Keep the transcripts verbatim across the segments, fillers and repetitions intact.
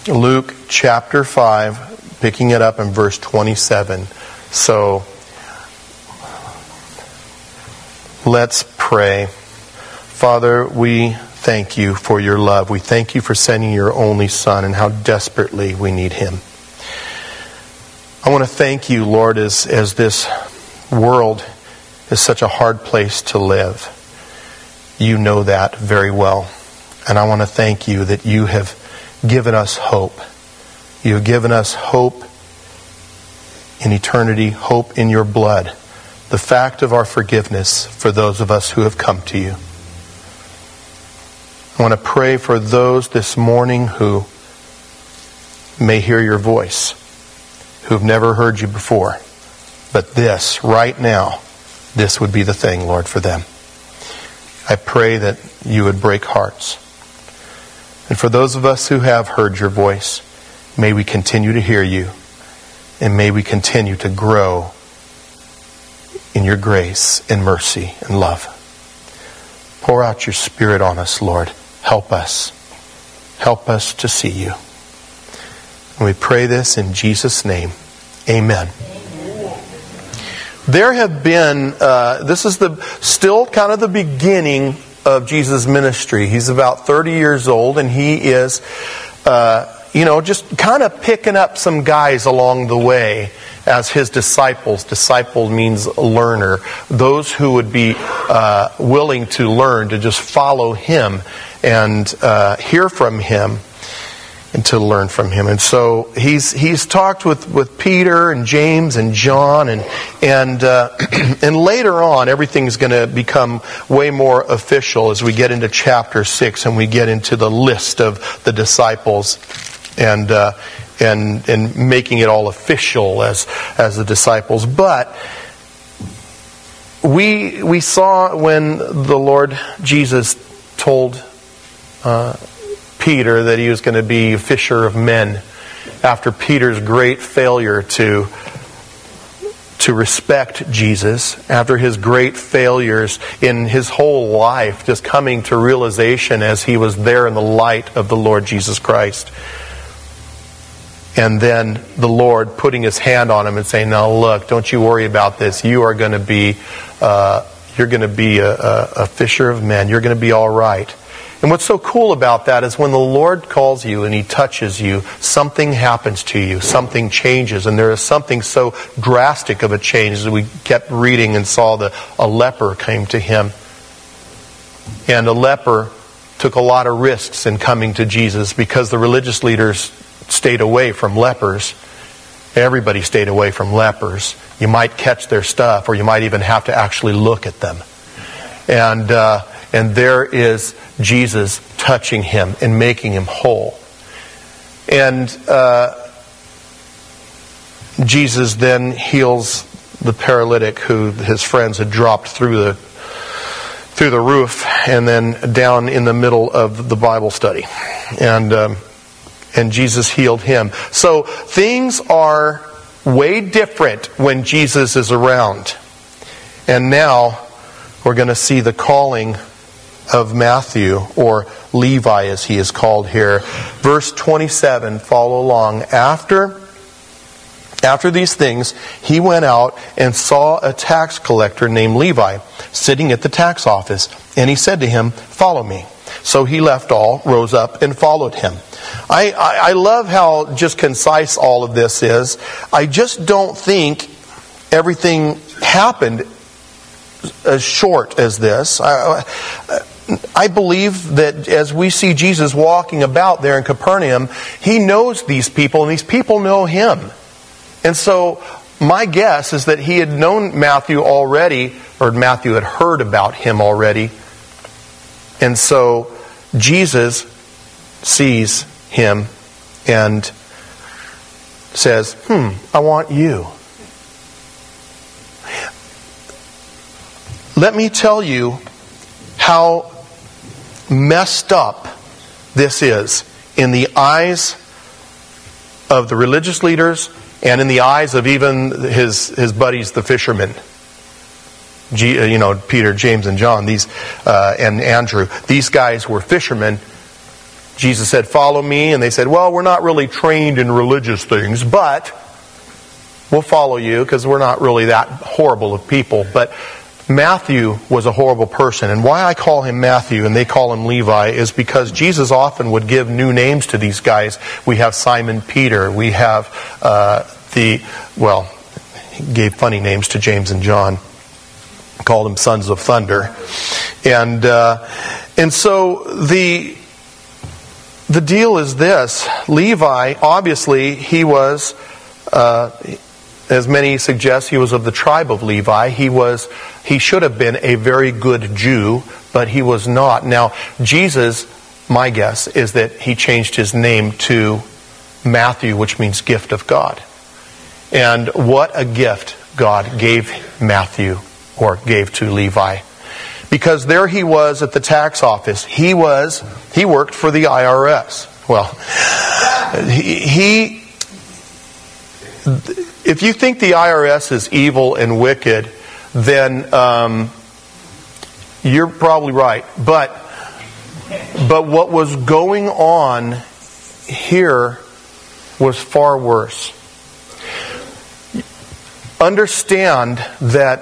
Luke chapter five, picking it up in verse twenty-seven. So, let's pray. Father, we thank you for your love. We thank you for sending your only Son and how desperately we need him. I want to thank you, Lord, as, as this world is such a hard place to live. You know that very well. And I want to thank you that you have given us hope. You have given us hope in eternity, hope in your blood, the fact of our forgiveness for those of us who have come to you. I want to pray for those this morning who may hear your voice, who've never heard you before. But this, right now, this would be the thing, Lord, for them. I pray that you would break hearts. And for those of us who have heard your voice, may we continue to hear you, and may we continue to grow in your grace and mercy and love. Pour out your Spirit on us, Lord. Help us. Help us to see you. And we pray this in Jesus' name. Amen. Amen. There have been, uh, this is the still kind of the beginning of Jesus' ministry. He's about thirty years old, and he is, uh, you know, just kind of picking up some guys along the way as his disciples. Disciple means learner. Those who would be uh, willing to learn, to just follow him and uh, hear from him and to learn from him. And so he's he's talked with, with Peter and James and John, and and uh, and later on everything's going to become way more official as we get into chapter six and we get into the list of the disciples and uh, and and making it all official as as the disciples. But we we saw when the Lord Jesus told uh, Peter that he was going to be a fisher of men, after Peter's great failure to to respect Jesus, after his great failures in his whole life, just coming to realization as he was there in the light of the Lord Jesus Christ. And then the Lord putting his hand on him and saying, "Now look, don't you worry about this. You are going to be, uh, you're going to be a, a, a fisher of men. You're going to be all right." And what's so cool about that is when the Lord calls you and he touches you, something happens to you, something changes, and there is something so drastic of a change. As we kept reading and saw that a leper came to him, and a leper took a lot of risks in coming to Jesus because the religious leaders stayed away from lepers. Everybody stayed away from lepers. You might catch their stuff, or you might even have to actually look at them. And uh, and there is Jesus touching him and making him whole. And uh, Jesus then heals the paralytic who his friends had dropped through the through the roof and then down in the middle of the Bible study. And um, and Jesus healed him. So things are way different when Jesus is around. And now we're going to see the calling of Matthew, or Levi as he is called here. Verse twenty-seven, follow along. After, after these things, he went out and saw a tax collector named Levi sitting at the tax office. And he said to him, "Follow me." So he left all, rose up, and followed him. I, I, I love how just concise all of this is. I just don't think everything happened as short as this. I, I believe that as we see Jesus walking about there in Capernaum, he knows these people, and these people know him. And so my guess is that he had known Matthew already, or Matthew had heard about him already. And so Jesus sees him and says, hmm, I want you. Let me tell you how messed up this is in the eyes of the religious leaders and in the eyes of even his his buddies, the fishermen. G, you know, Peter, James, and John, these uh, and Andrew. These guys were fishermen, Jesus said, follow me. And they said, well, we're not really trained in religious things, but we'll follow you because we're not really that horrible of people. But Matthew was a horrible person. And why I call him Matthew and they call him Levi is because Jesus often would give new names to these guys. We have Simon Peter. We have uh, the, well, he gave funny names to James and John. Called them sons of thunder. And uh, and so the the deal is this. Levi, obviously, he was, uh, as many suggest, he was of the tribe of Levi. He was, he should have been a very good Jew, but he was not. Now, Jesus, my guess, is that he changed his name to Matthew, which means gift of God. And what a gift God gave Matthew, or gave to Levi. Because there he was at the tax office. He was, he worked for the I R S. Well, he, he if you think the I R S is evil and wicked, then um, you're probably right. But, but what was going on here was far worse. Understand that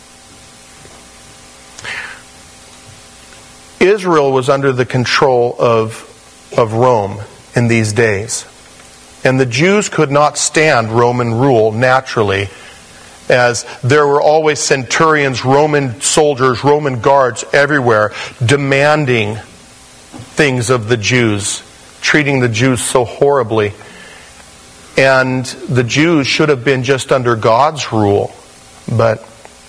Israel was under the control of, of Rome in these days. And the Jews could not stand Roman rule naturally, as there were always centurions, Roman soldiers, Roman guards everywhere demanding things of the Jews, treating the Jews so horribly. And the Jews should have been just under God's rule. But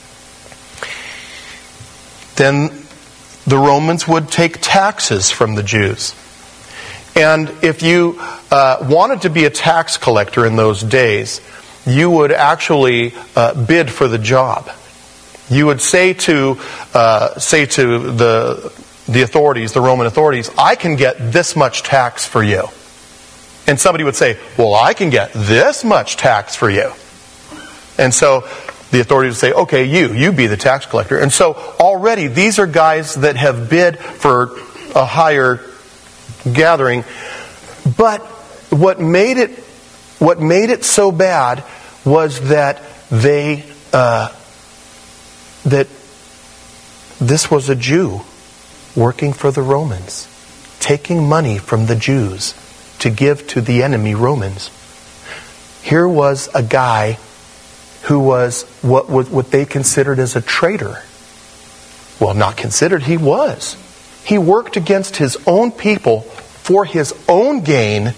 then the Romans would take taxes from the Jews. And if you uh, wanted to be a tax collector in those days, you would actually uh, bid for the job. You would say to uh, say to the the authorities, the Roman authorities, I can get this much tax for you. And somebody would say, well, I can get this much tax for you. And so the authorities would say, okay, you, you be the tax collector. And so already these are guys that have bid for a higher gathering. But what made it, what made it so bad was that they, uh, that this was a Jew working for the Romans, taking money from the Jews to give to the enemy Romans. Here was a guy who was what, what they considered as a traitor. Well, not considered, he was. He worked against his own people for his own gain,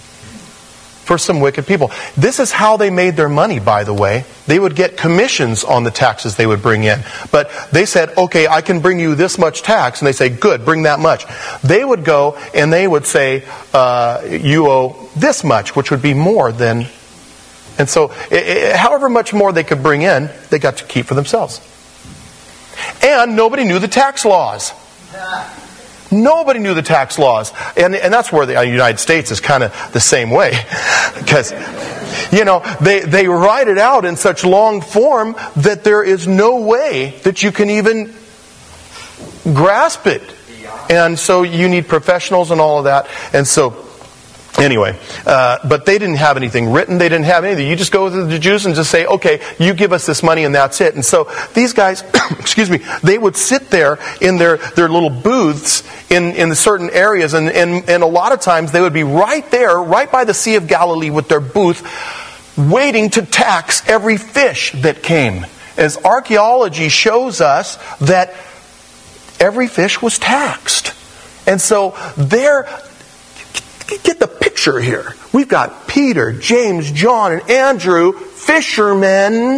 for some wicked people. This is how they made their money, by the way. They would get commissions on the taxes they would bring in. But they said, okay, I can bring you this much tax. And they say, good, bring that much. They would go and they would say, uh, you owe this much, which would be more than... And so, it, it, however much more they could bring in, they got to keep for themselves. And nobody knew the tax laws. Nobody knew the tax laws. And, and that's where the United States is kind of the same way. Because, you know, they, they write it out in such long form that there is no way that you can even grasp it. And so you need professionals and all of that. And so, anyway, uh, but they didn't have anything written. They didn't have anything. You just go to the Jews and just say, okay, you give us this money and that's it. And so these guys, excuse me, they would sit there in their, their little booths in, in certain areas. And, and, and a lot of times they would be right there, right by the Sea of Galilee with their booth, waiting to tax every fish that came. As archaeology shows us that every fish was taxed. And so they're... Get the picture here. We've got Peter, James, John, and Andrew, fishermen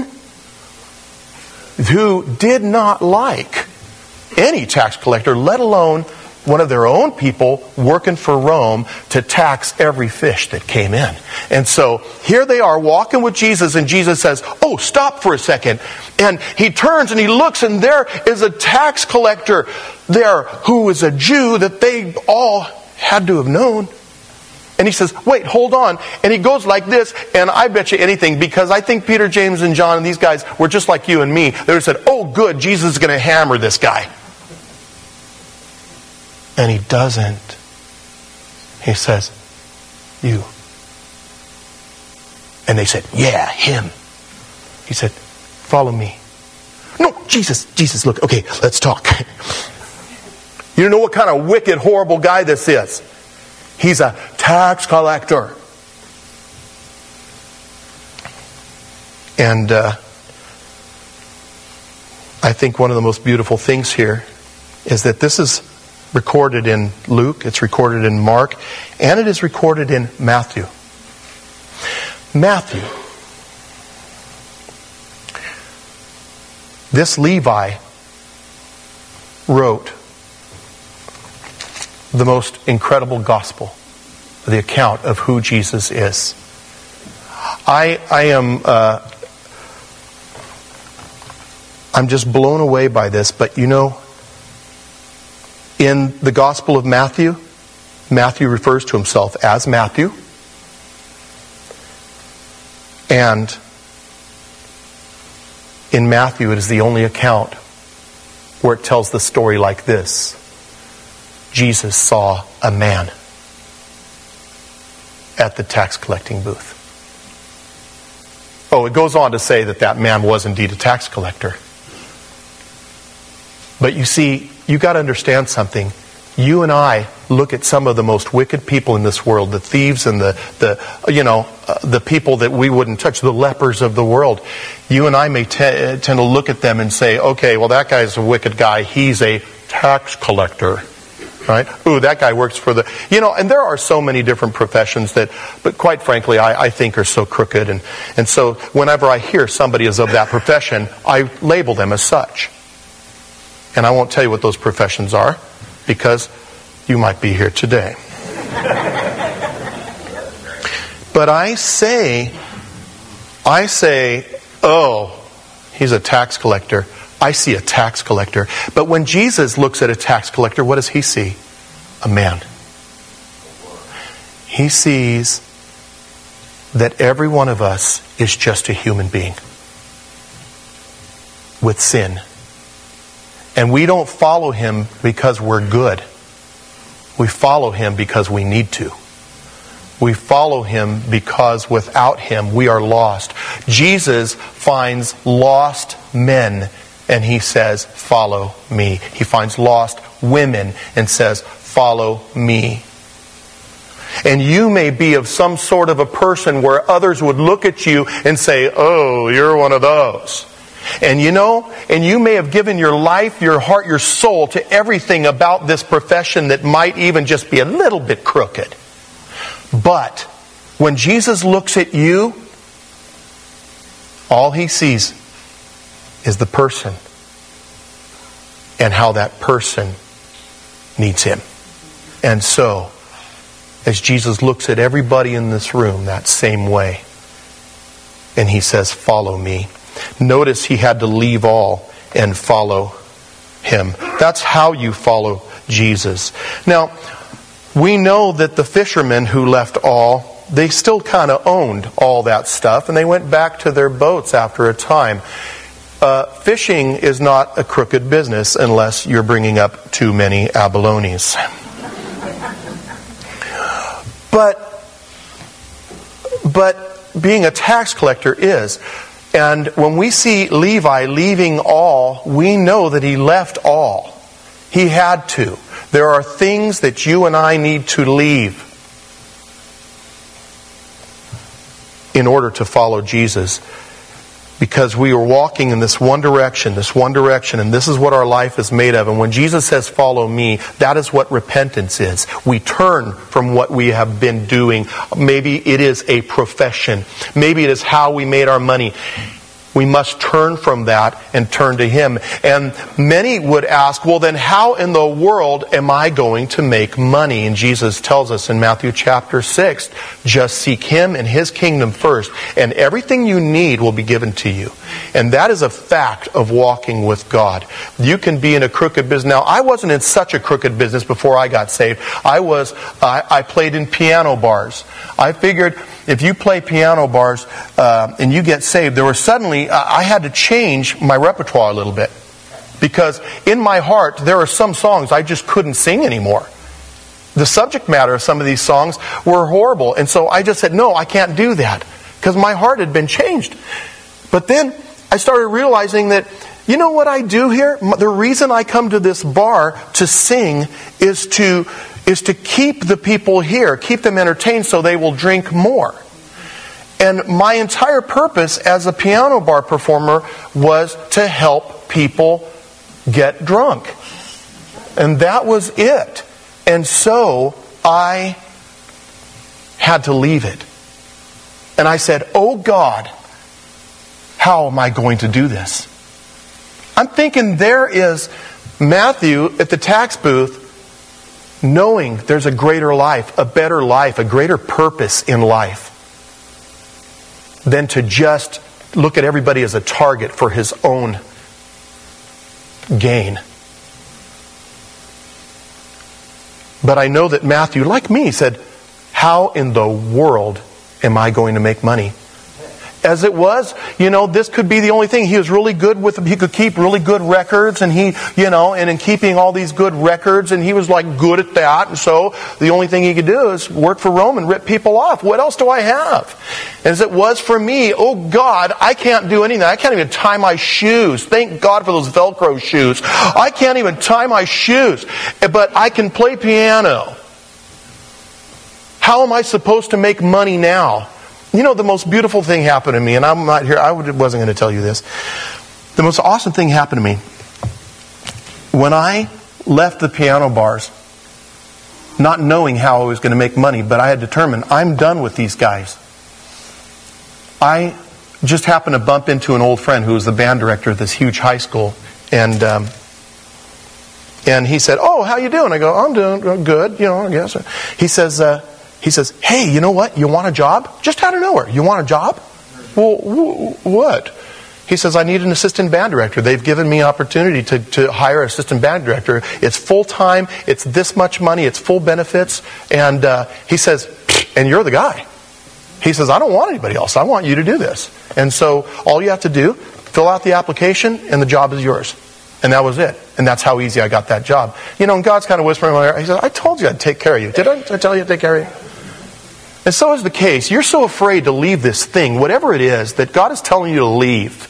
who did not like any tax collector, let alone one of their own people working for Rome to tax every fish that came in. And so here they are walking with Jesus, and Jesus says, oh, stop for a second. And he turns and he looks, and there is a tax collector there who is a Jew that they all had to have known. And he says, wait, hold on. And he goes like this, and I bet you anything, because I think Peter, James, and John and these guys were just like you and me. They would have said, oh, good, Jesus is going to hammer this guy. And he doesn't. He says, you. And they said, yeah, him. He said, follow me. No, Jesus, Jesus, look, okay, let's talk. You don't know what kind of wicked, horrible guy this is. He's a tax collector. And uh, I think one of the most beautiful things here is that this is recorded in Luke, it's recorded in Mark, and it is recorded in Matthew. Matthew. This Levi wrote the most incredible gospel, the account of who Jesus is. I I am uh, I'm just blown away by this, but you know, in the Gospel of Matthew, Matthew refers to himself as Matthew. And in Matthew, it is the only account where it tells the story like this. Jesus saw a man at the tax collecting booth. Oh, it goes on to say that that man was indeed a tax collector. But you see, you got to understand something. You and I look at some of the most wicked people in this world, the thieves and the, the you know, uh, the people that we wouldn't touch, the lepers of the world. You and I may te- tend to look at them and say, okay, well, that guy's a wicked guy. He's a tax collector, right? Ooh, that guy works for the, you know, and there are so many different professions that, but quite frankly, I, I think are so crooked. And, and so whenever I hear somebody is of that profession, I label them as such. And I won't tell you what those professions are, because you might be here today. But I say, I say, oh, he's a tax collector. I see a tax collector. But when Jesus looks at a tax collector, what does he see? A man. He sees that every one of us is just a human being with sin. And we don't follow him because we're good. We follow him because we need to. We follow him because without him we are lost. Jesus finds lost men and he says, follow me. He finds lost women and says, follow me. And you may be of some sort of a person where others would look at you and say, oh, you're one of those. And you know, and you may have given your life, your heart, your soul to everything about this profession that might even just be a little bit crooked. But when Jesus looks at you, all he sees is the person and how that person needs him. And so, as Jesus looks at everybody in this room that same way, and he says, follow me. Notice he had to leave all and follow him. That's how you follow Jesus. Now, we know that the fishermen who left all, they still kind of owned all that stuff, and they went back to their boats after a time. Uh, fishing is not a crooked business unless you're bringing up too many abalones. But, but being a tax collector is. And when we see Levi leaving all, we know that he left all. He had to. There are things that you and I need to leave in order to follow Jesus. Because we are walking in this one direction, this one direction, and this is what our life is made of. And when Jesus says, follow me, that is what repentance is. We turn from what we have been doing. Maybe it is a profession. Maybe it is how we made our money. We must turn from that and turn to him. And many would ask, well then how in the world am I going to make money? And Jesus tells us in Matthew chapter six, just seek him and his kingdom first, and everything you need will be given to you. And that is a fact of walking with God. You can be in a crooked business. Now, I wasn't in such a crooked business before I got saved. I was, I, I played in piano bars. I figured if you play piano bars uh, and you get saved, there was suddenly, uh, I had to change my repertoire a little bit. Because in my heart, there are some songs I just couldn't sing anymore. the subject matter of some of these songs were horrible. And so I just said, no, I can't do that. Because my heart had been changed. But then I started realizing that, you know what I do here? The reason I come to this bar to sing is to, is to keep the people here, keep them entertained so they will drink more. And my entire purpose as a piano bar performer was to help people get drunk. And that was it. And so I had to leave it. And I said, oh God, how am I going to do this? I'm thinking there is Matthew at the tax booth knowing there's a greater life, a better life, a greater purpose in life than to just look at everybody as a target for his own gain. But I know that Matthew, like me, said, how in the world am I going to make money? As it was, you know, this could be the only thing. He was really good with, he could keep really good records, and he, you know, and in keeping all these good records, and he was like good at that. And so the only thing he could do is work for Rome and rip people off. What else do I have? As it was for me, oh God, I can't do anything. I can't even tie my shoes. Thank God for those Velcro shoes. I can't even tie my shoes, but I can play piano. How am I supposed to make money now? You know, the most beautiful thing happened to me, and I'm not here, I wasn't going to tell you this. The most awesome thing happened to me when I left the piano bars, not knowing how I was going to make money, but I had determined, I'm done with these guys. I just happened to bump into an old friend who was the band director of this huge high school, and um, and he said, oh, how you doing? I go, I'm doing good, you know, I guess. He says, uh, He says, hey, you know what? You want a job? Just out of nowhere. You want a job? Well, wh- what? He says, I need an assistant band director. They've given me opportunity to, to hire an assistant band director. It's full-time. It's this much money. It's full benefits. And uh, he says, and you're the guy. He says, I don't want anybody else. I want you to do this. And so all you have to do, fill out the application, and the job is yours. And that was it. And that's how easy I got that job. You know, and God's kind of whispering in my ear. He says, I told you I'd take care of you. Did I, did I tell you to take care of you? And so is the case. You're so afraid to leave this thing, whatever it is, that God is telling you to leave.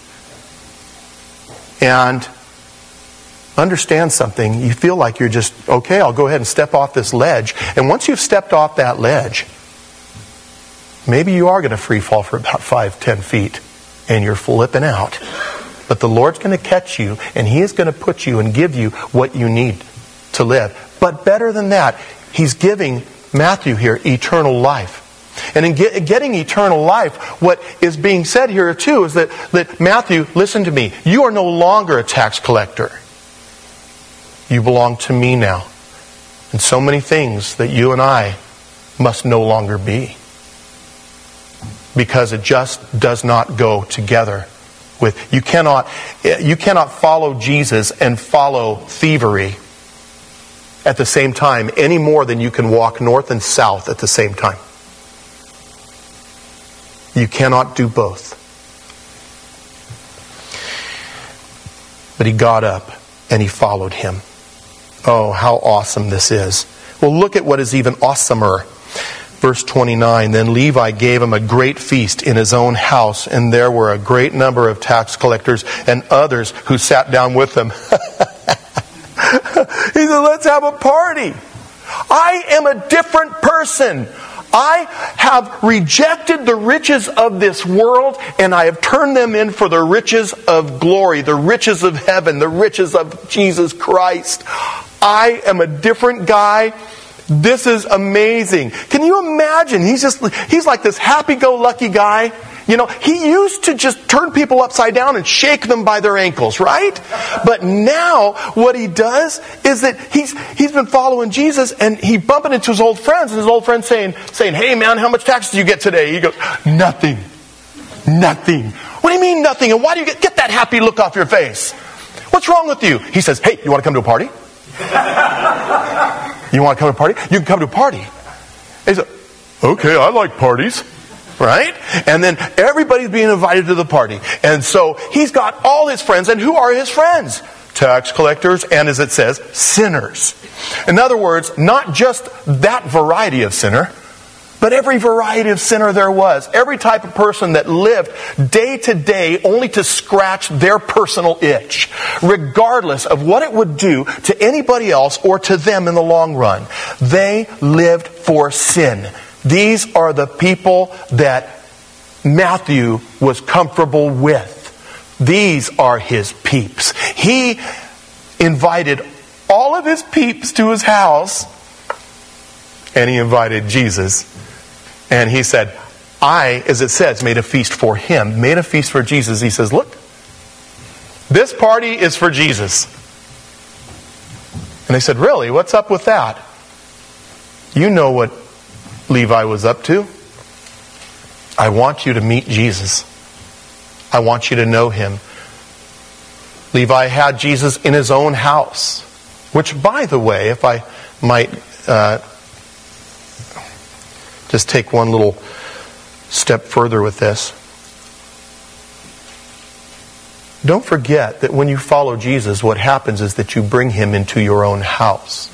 And understand something. You feel like you're just, okay, I'll go ahead and step off this ledge. And once you've stepped off that ledge, maybe you are going to free fall for about five, ten feet. And you're flipping out. But the Lord's going to catch you, and He is going to put you and give you what you need to live. But better than that, He's giving Matthew here eternal life. And in get, getting eternal life, what is being said here too is that, that Matthew, listen to me, you are no longer a tax collector. You belong to me now. And so many things that you and I must no longer be. Because it just does not go together with, you cannot, you cannot follow Jesus and follow thievery at the same time any more than you can walk north and south at the same time. You cannot do both. But he got up and he followed him. Oh, how awesome this is. Well, look at what is even awesomer. Verse twenty-nine, then Levi gave him a great feast in his own house, and there were a great number of tax collectors and others who sat down with him. He said, let's have a party. I am a different person. I have rejected the riches of this world, and I have turned them in for the riches of glory, the riches of heaven, the riches of Jesus Christ. I am a different guy. This is amazing. Can you imagine? He's just, he's like this happy-go-lucky guy. You know, he used to just turn people upside down and shake them by their ankles, right? But now, what he does is that he's he's been following Jesus, and he bumping into his old friends, and his old friends saying, saying, hey man, how much taxes do you get today? He goes, nothing. Nothing. What do you mean nothing? And why do you get, get that happy look off your face? What's wrong with you? He says, hey, you want to come to a party? You want to come to a party? You can come to a party. And he said, okay, I like parties. Right? And then everybody's being invited to the party. And so he's got all his friends. And who are his friends? tax collectors, and as it says, sinners. In other words, not just that variety of sinner, but every variety of sinner there was. Every type of person that lived day to day only to scratch their personal itch, regardless of what it would do to anybody else or to them in the long run. They lived for sin. These are the people that Matthew was comfortable with. These are his peeps. He invited all of his peeps to his house, and he invited Jesus. And he said, I, as it says, made a feast for him, made a feast for Jesus. He says, look, this party is for Jesus. And they said, really? What's up with that? You know what Levi was up to. I want you to meet Jesus. I want you to know him. Levi had Jesus in his own house, which, by the way, if I might uh, just take one little step further with this. Don't forget that when you follow Jesus, what happens is that you bring him into your own house.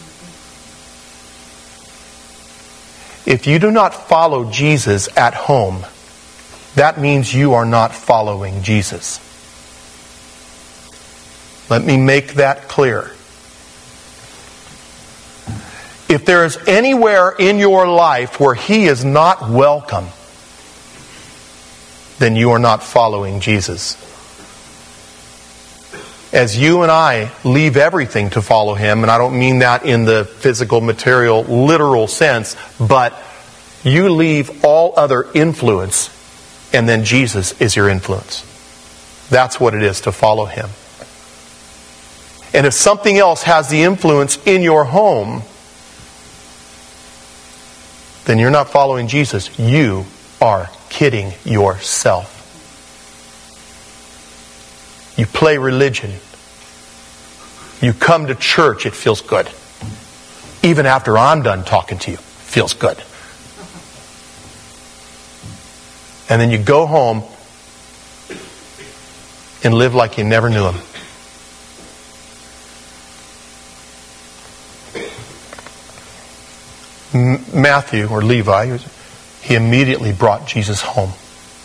If you do not follow Jesus at home, that means you are not following Jesus. Let me make that clear. If there is anywhere in your life where he is not welcome, then you are not following Jesus. As you and I leave everything to follow him, and I don't mean that in the physical, material, literal sense, but you leave all other influence, and then Jesus is your influence. That's what it is to follow him. And if something else has the influence in your home, then you're not following Jesus. You are kidding yourself. You play religion. You come to church, it feels good. Even after I'm done talking to you, it feels good. And then you go home and live like you never knew him. Matthew, or Levi, he immediately brought Jesus home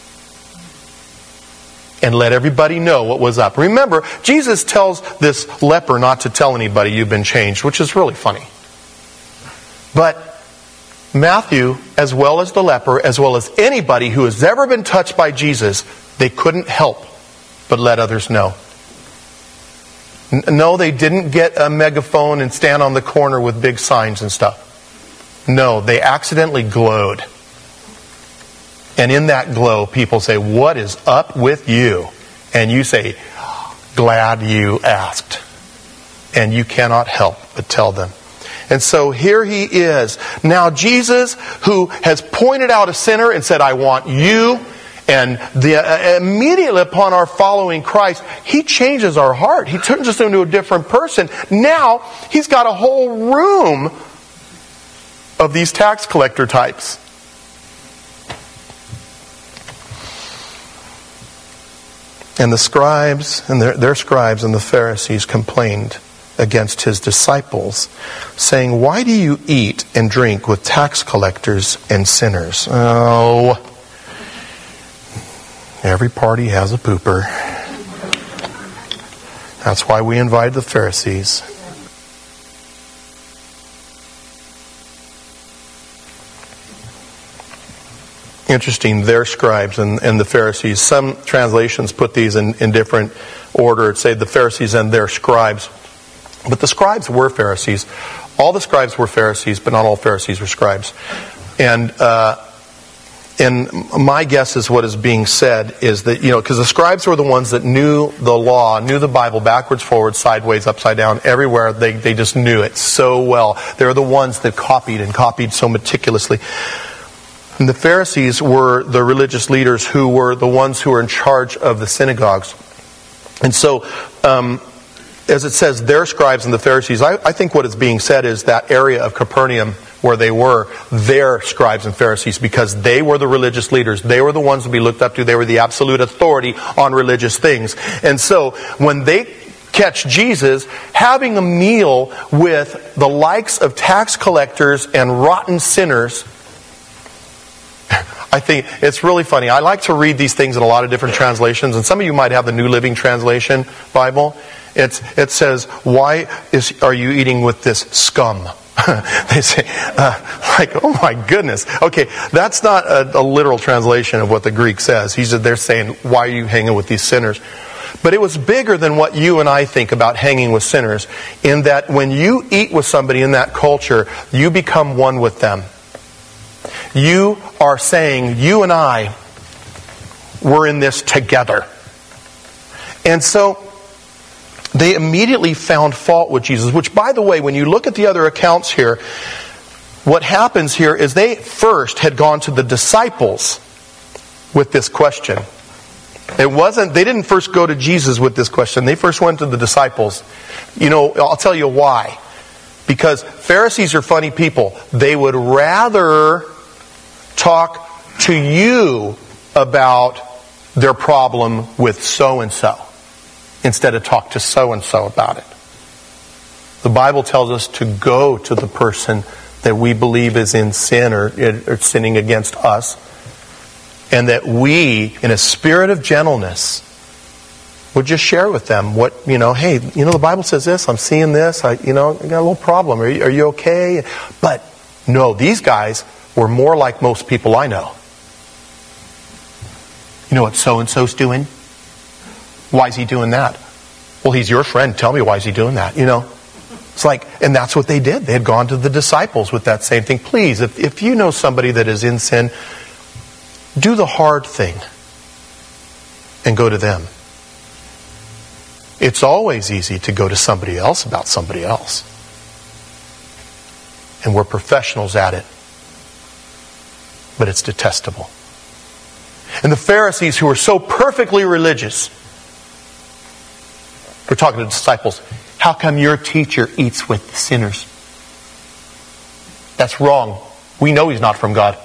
and let everybody know what was up. Remember, Jesus tells this leper not to tell anybody you've been changed, which is really funny. But Matthew, as well as the leper, as well as anybody who has ever been touched by Jesus, they couldn't help but let others know. No, they didn't get a megaphone and stand on the corner with big signs and stuff. No, they accidentally glowed. And in that glow, people say, what is up with you? And you say, glad you asked. And you cannot help but tell them. And so here he is. Now Jesus, who has pointed out a sinner and said, I want you. And the, uh, immediately upon our following Christ, he changes our heart. He turns us into a different person. Now, he's got a whole room of these tax collector types. And the scribes, and their, their scribes and the Pharisees complained against his disciples, saying, why do you eat and drink with tax collectors and sinners? Oh, every party has a pooper. That's why we invite the Pharisees. Interesting, their scribes and, and the Pharisees. Some translations put these in, in different order. It'd say the Pharisees and their scribes. But the scribes were Pharisees. All the scribes were Pharisees, but not all Pharisees were scribes. And uh, and my guess is what is being said is that, you know, because the scribes were the ones that knew the law, knew the Bible backwards, forwards, sideways, upside down, everywhere. They, they just knew it so well. They're the ones that copied and copied so meticulously. And the Pharisees were the religious leaders who were the ones who were in charge of the synagogues. And so, um, as it says, their scribes and the Pharisees, I, I think what is being said is that area of Capernaum where they were, their scribes and Pharisees, because they were the religious leaders. They were the ones to be looked up to. They were the absolute authority on religious things. And so, when they catch Jesus having a meal with the likes of tax collectors and rotten sinners. I think it's really funny. I like to read these things in a lot of different translations, and some of you might have the New Living Translation Bible. It's, it says, why is, are you eating with this scum? They say, uh, like, oh my goodness. Okay, that's not a, a literal translation of what the Greek says. He's, they're saying, why are you hanging with these sinners? But it was bigger than what you and I think about hanging with sinners, in that when you eat with somebody in that culture, you become one with them. You are saying, you and I, we're in this together. And so they immediately found fault with Jesus, which, by the way, when you look at the other accounts here, what happens here is they first had gone to the disciples with this question. It wasn't, they didn't first go to Jesus with this question. They first went to the disciples. You know, I'll tell you why. Because Pharisees are funny people. They would rather talk to you about their problem with so-and-so instead of talk to so-and-so about it. The Bible tells us to go to the person that we believe is in sin or, or sinning against us, and that we, in a spirit of gentleness, would just share with them what, you know, hey, you know, the Bible says this, I'm seeing this, I, you know, I got a little problem. Are you, are you okay? But no, these guys were more like most people I know. You know what so-and-so's doing? Why is he doing that? Well, he's your friend. Tell me, why is he doing that? You know? It's like, and that's what they did. They had gone to the disciples with that same thing. Please, if, if you know somebody that is in sin, do the hard thing and go to them. It's always easy to go to somebody else about somebody else. And we're professionals at it. But it's detestable. And the Pharisees, who were so perfectly religious, we're talking to the disciples, how come your teacher eats with sinners? That's wrong. We know he's not from God.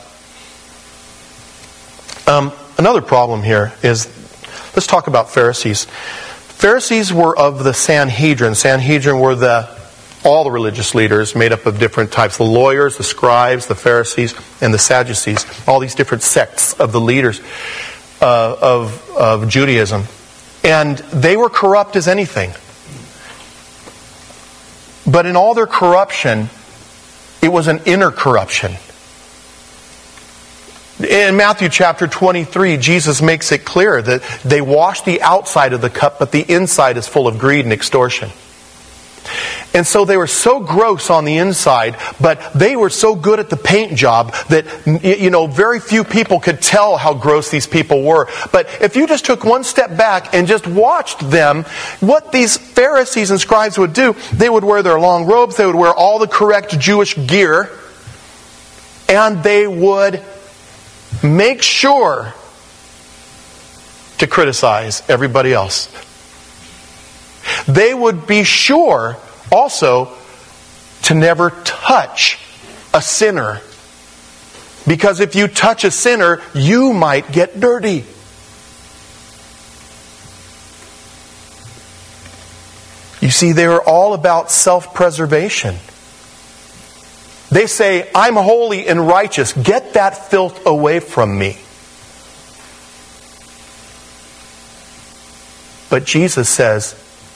Um, another problem here is, let's talk about Pharisees. Pharisees were of the Sanhedrin. Sanhedrin were the all the religious leaders made up of different types. The lawyers, the scribes, the Pharisees, and the Sadducees. All these different sects of the leaders uh, of, of Judaism. And they were corrupt as anything. But in all their corruption, it was an inner corruption. In Matthew chapter twenty-three, Jesus makes it clear that they wash the outside of the cup, but the inside is full of greed and extortion. And so they were so gross on the inside, but they were so good at the paint job that, you know, very few people could tell how gross these people were. But if you just took one step back and just watched them, what these Pharisees and scribes would do, they would wear their long robes, they would wear all the correct Jewish gear, and they would make sure to criticize everybody else. They would be sure also to never touch a sinner. Because if you touch a sinner, you might get dirty. You see, they are all about self-preservation. They say, I'm holy and righteous. Get that filth away from me. But Jesus says,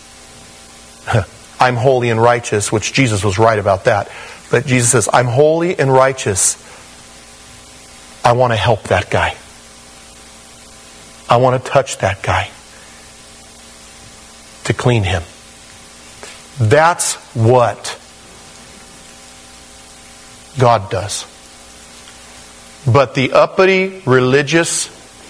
I'm holy and righteous, which Jesus was right about that. But Jesus says, I'm holy and righteous. I want to help that guy. I want to touch that guy to clean him. That's what God does. But the uppity religious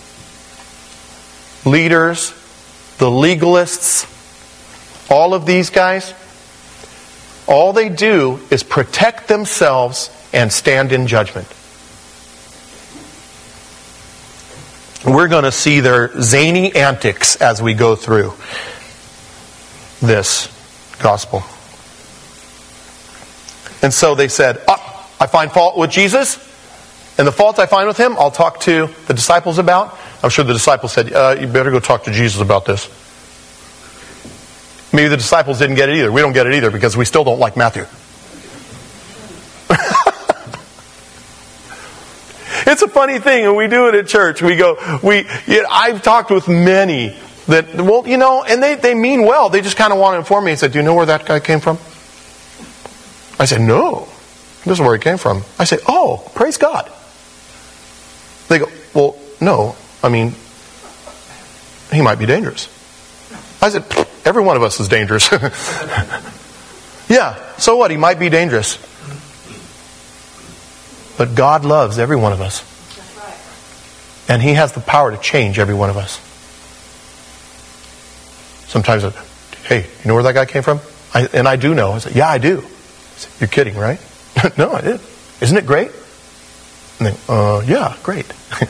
leaders, the legalists, all of these guys, all they do is protect themselves and stand in judgment. We're going to see their zany antics as we go through this gospel. And so they said, oh, I find fault with Jesus, and the fault I find with him, I'll talk to the disciples about. I'm sure the disciples said, uh, you better go talk to Jesus about this. Maybe the disciples didn't get it either. We don't get it either because we still don't like Matthew. It's a funny thing, and we do it at church. We go, we. You know, I've talked with many that, well, you know, and they, they mean well. They just kind of want to inform me and say, do you know where that guy came from? I said, no. This is where he came from. I say, oh, praise God. They go, well, no. I mean, he might be dangerous. I said, every one of us is dangerous. Yeah, so what? He might be dangerous. But God loves every one of us. That's right. And He has the power to change every one of us. Sometimes, I, hey, you know where that guy came from? I, and I do know. I said, yeah, I do. I said, you're kidding, right? No, I did. Isn't it great? And then, uh, yeah, great.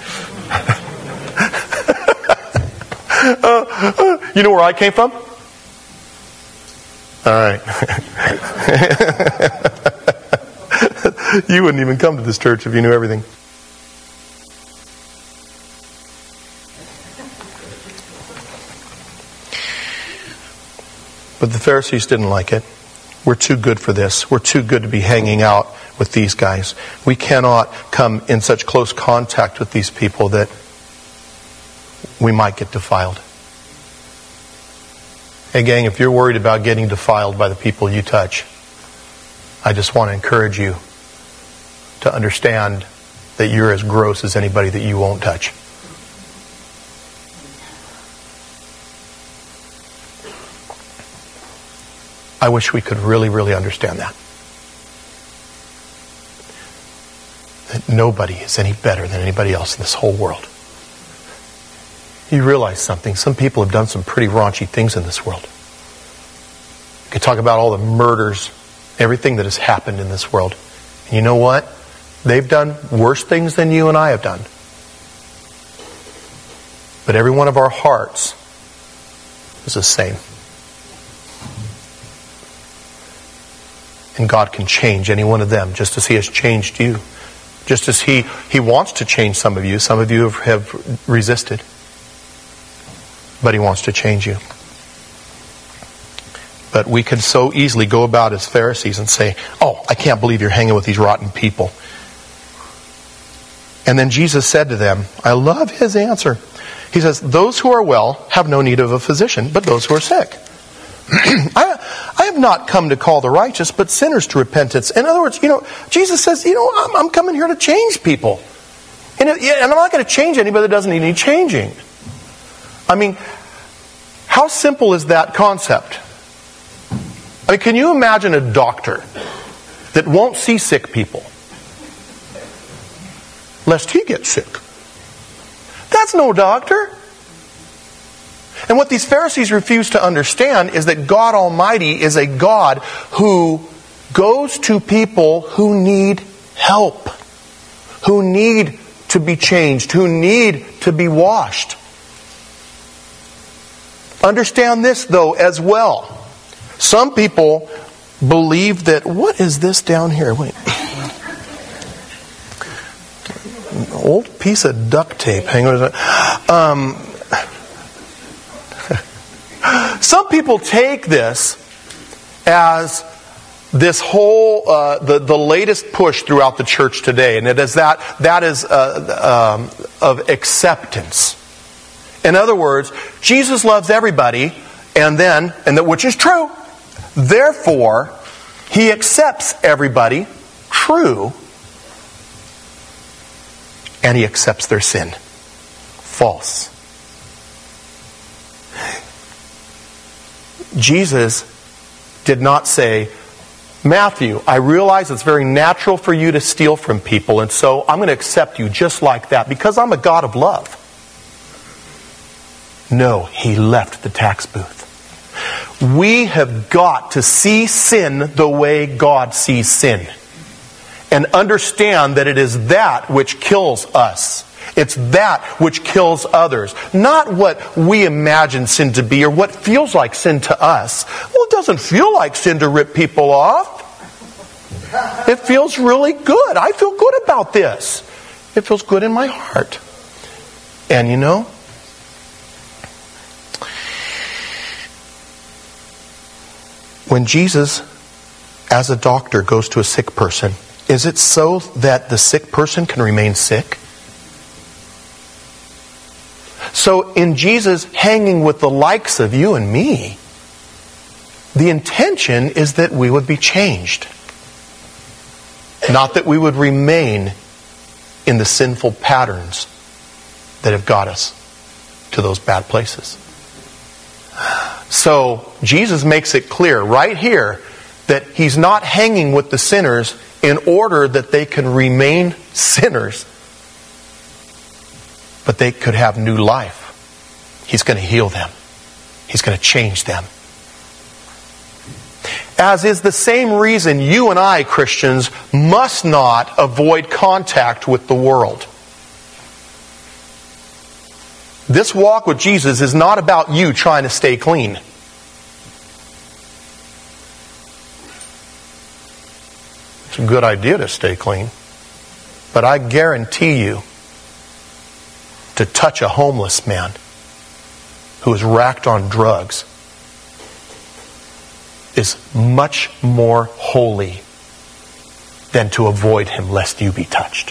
uh, uh, you know where I came from? All right. You wouldn't even come to this church if you knew everything. But the Pharisees didn't like it. We're too good for this. We're too good to be hanging out with these guys. We cannot come in such close contact with these people that we might get defiled. Hey gang, if you're worried about getting defiled by the people you touch, I just want to encourage you to understand that you're as gross as anybody that you won't touch. I wish we could really, really understand that. That nobody is any better than anybody else in this whole world. You realize something. Some people have done some pretty raunchy things in this world. You could talk about all the murders, everything that has happened in this world. And you know what? They've done worse things than you and I have done. But every one of our hearts is the same. And God can change any one of them just as He has changed you. Just as He, He wants to change some of you. Some of you have, have resisted. But He wants to change you. But we can so easily go about as Pharisees and say, oh, I can't believe you're hanging with these rotten people. And then Jesus said to them, I love His answer. He says, those who are well have no need of a physician, but those who are sick. I, I have not come to call the righteous, but sinners to repentance. In other words, you know, Jesus says, you know, I'm, I'm coming here to change people. And, it, and I'm not going to change anybody that doesn't need any changing. I mean, how simple is that concept? I mean, can you imagine a doctor that won't see sick people lest he gets sick? That's no doctor. And what these Pharisees refuse to understand is that God Almighty is a God who goes to people who need help, who need to be changed, who need to be washed. Understand this, though, as well. Some people believe that, what is this down here? Wait. An old piece of duct tape. Hang on. Um, some people take this as this whole, uh, the, the latest push throughout the church today. And it is that, that is uh, um, of acceptance. In other words, Jesus loves everybody, and then, and that which is true, therefore, He accepts everybody, true, and He accepts their sin, false. Jesus did not say, Matthew, I realize it's very natural for you to steal from people, and so I'm going to accept you just like that because I'm a God of love. No, He left the tax booth. We have got to see sin the way God sees sin. And understand that it is that which kills us. It's that which kills others. Not what we imagine sin to be or what feels like sin to us. Well, it doesn't feel like sin to rip people off. It feels really good. I feel good about this. It feels good in my heart. And you know, When Jesus, as a doctor, goes to a sick person, is it so that the sick person can remain sick? So in Jesus hanging with the likes of you and me, the intention is that we would be changed. Not that we would remain in the sinful patterns that have got us to those bad places. So Jesus makes it clear right here that He's not hanging with the sinners in order that they can remain sinners, but they could have new life. He's going to heal them. He's going to change them. As is the same reason you and I, Christians, must not avoid contact with the world. This walk with Jesus is not about you trying to stay clean. It's a good idea to stay clean. But I guarantee you, to touch a homeless man who is racked on drugs is much more holy than to avoid him lest you be touched.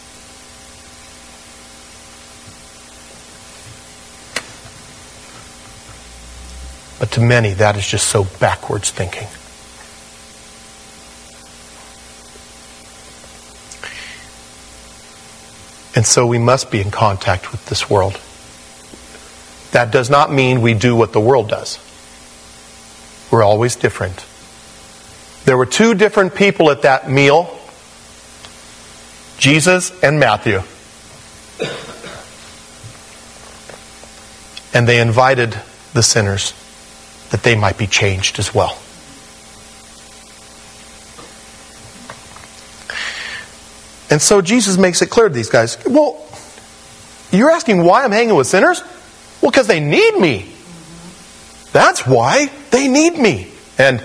But to many, that is just so backwards thinking. And so we must be in contact with this world. That does not mean we do what the world does. We're always different. There were two different people at that meal, Jesus and Matthew. And they invited the sinners that they might be changed as well. And so Jesus makes it clear to these guys, well, you're asking why I'm hanging with sinners? Well, because they need me. That's why they need me. And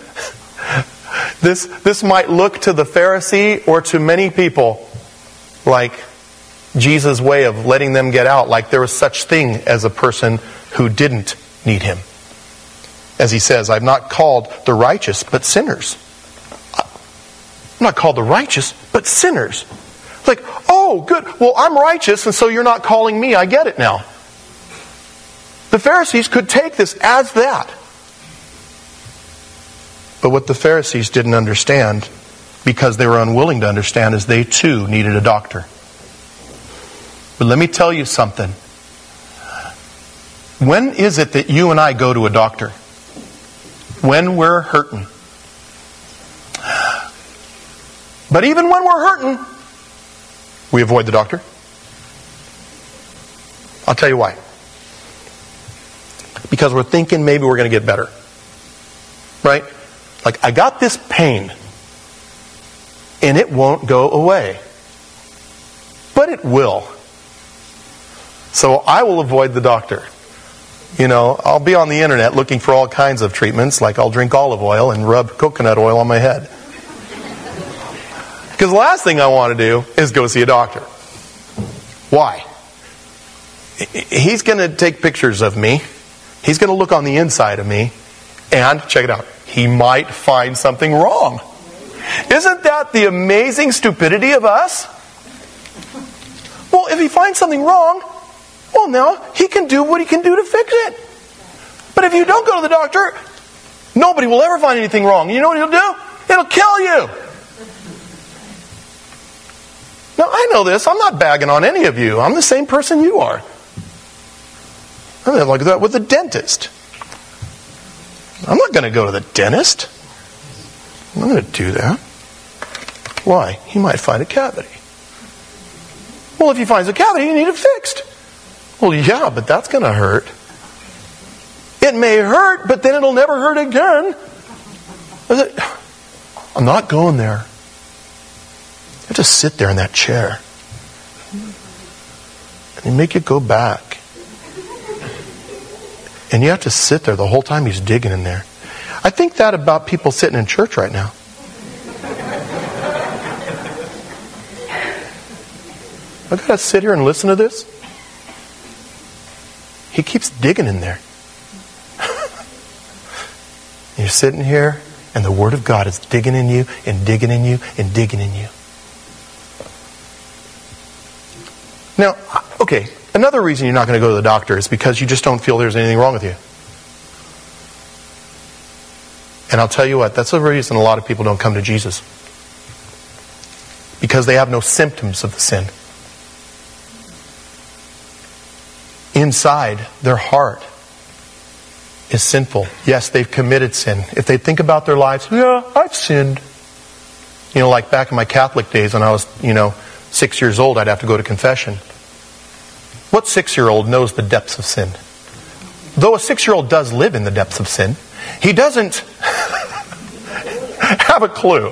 this, this might look to the Pharisee or to many people like Jesus' way of letting them get out, like there was such thing as a person who didn't need Him. As He says, I've not called the righteous, but sinners. I'm not called the righteous, but sinners. Like, oh, good. Well, I'm righteous, and so you're not calling me. I get it now. The Pharisees could take this as that. But what the Pharisees didn't understand, because they were unwilling to understand, is they too needed a doctor. But let me tell you something. When is it that you and I go to a doctor? When we're hurting. But even when we're hurting, we avoid the doctor. I'll tell you why. Because we're thinking maybe we're going to get better. Right? Like, I got this pain, and it won't go away. But it will. So I will avoid the doctor. You know, I'll be on the internet looking for all kinds of treatments, like I'll drink olive oil and rub coconut oil on my head. Because the last thing I want to do is go see a doctor. Why? He's going to take pictures of me. He's going to look on the inside of me. And, check it out, he might find something wrong. Isn't that the amazing stupidity of us? Well, if he finds something wrong, well, now he can do what he can do to fix it. But if you don't go to the doctor, nobody will ever find anything wrong. You know what he'll do? It'll kill you. Now, I know this. I'm not bagging on any of you. I'm the same person you are. I'm like that with the dentist. I'm not going to go to the dentist. I'm not going to do that. Why? He might find a cavity. Well, if he finds a cavity, you need it fixed. Well, yeah, but that's going to hurt. It may hurt, but then it'll never hurt again. I'm not going there. You have to sit there in that chair. And he make you go back. And you have to sit there the whole time he's digging in there. I think that about people sitting in church right now. I've got to sit here and listen to this. He keeps digging in there. You're sitting here, and the Word of God is digging in you, and digging in you, and digging in you. Now, okay, another reason you're not going to go to the doctor is because you just don't feel there's anything wrong with you. And I'll tell you what, that's the reason a lot of people don't come to Jesus. Because they have no symptoms of the sin. Inside, their heart is sinful. Yes, they've committed sin. If they think about their lives, yeah, I've sinned. You know, like back in my Catholic days when I was, you know, six years old, I'd have to go to confession. What six-year-old knows the depths of sin? Though a six-year-old does live in the depths of sin, he doesn't have a clue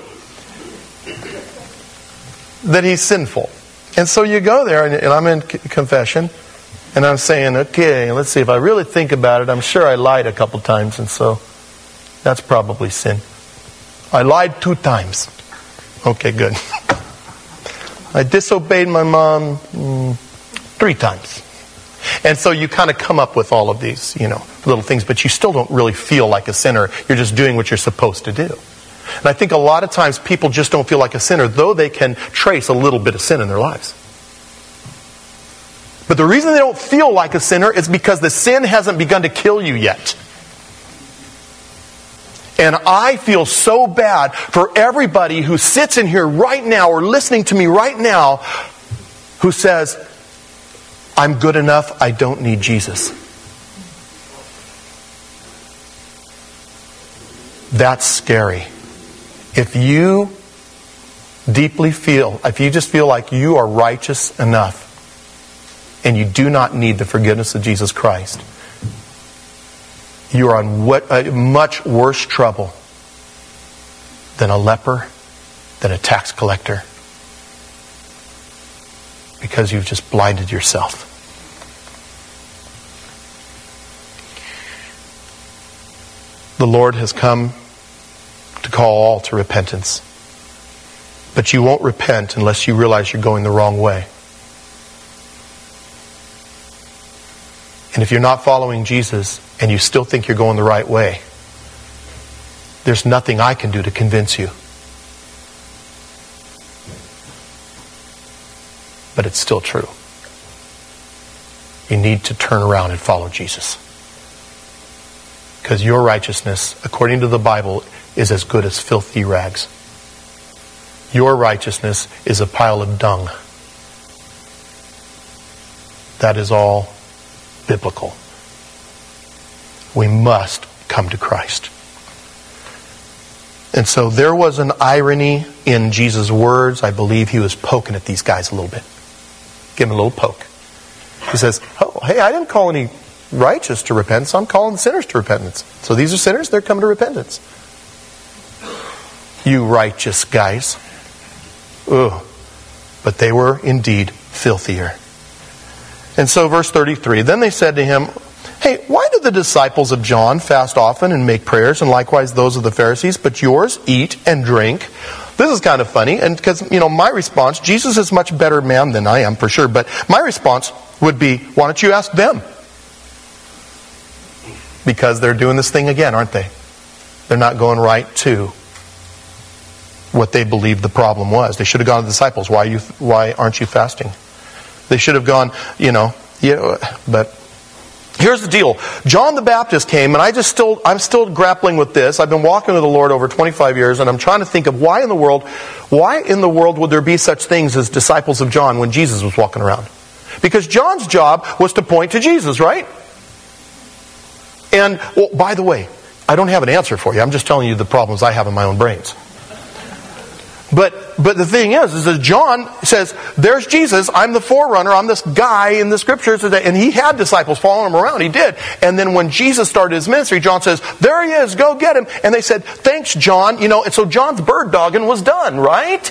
that he's sinful. And so you go there, and, and I'm in c- confession, and I'm saying, okay, let's see, if I really think about it, I'm sure I lied a couple times, and so that's probably sin. I lied two times. Okay, good. I disobeyed my mom mm, three times. And so you kind of come up with all of these, you know, little things, but you still don't really feel like a sinner. You're just doing what you're supposed to do. And I think a lot of times people just don't feel like a sinner, though they can trace a little bit of sin in their lives. But the reason they don't feel like a sinner is because the sin hasn't begun to kill you yet. And I feel so bad for everybody who sits in here right now or listening to me right now who says, I'm good enough, I don't need Jesus. That's scary. If you deeply feel, if you just feel like you are righteous enough and you do not need the forgiveness of Jesus Christ, you are in what, uh, much worse trouble than a leper, than a tax collector, because you've just blinded yourself. The Lord has come to call all to repentance. But you won't repent unless you realize you're going the wrong way. And if you're not following Jesus and you still think you're going the right way, there's nothing I can do to convince you. But it's still true. You need to turn around and follow Jesus. Because your righteousness, according to the Bible, is as good as filthy rags. Your righteousness is a pile of dung. That is all biblical. We must come to Christ. And so there was an irony in Jesus' words. I believe he was poking at these guys a little bit. Give them a little poke. He says, oh, hey, I didn't call any righteous to repentance. I'm calling sinners to repentance. So these are sinners, they're coming to repentance. You righteous guys. Ugh. But they were indeed filthier. And so verse thirty-three, then they said to him, hey, why do the disciples of John fast often and make prayers, and likewise those of the Pharisees, but yours eat and drink? This is kind of funny, and because, you know, my response, Jesus is a much better man than I am, for sure, but my response would be, why don't you ask them? Because they're doing this thing again, aren't they? They're not going right to what they believed the problem was. They should have gone to the disciples. Why are you? Why aren't you fasting? They should have gone, you know, yeah, but here's the deal. John the Baptist came, and I just still, I'm still grappling with this. I've been walking with the Lord over twenty-five years, and I'm trying to think of why in the world, why in the world would there be such things as disciples of John when Jesus was walking around? Because John's job was to point to Jesus, right? And, well, by the way, I don't have an answer for you. I'm just telling you the problems I have in my own brains. But but the thing is, is that John says, there's Jesus, I'm the forerunner, I'm this guy in the scriptures, and he had disciples following him around, he did. And then when Jesus started his ministry, John says, there he is, go get him. And they said, thanks, John. You know, and so John's bird dogging was done, right?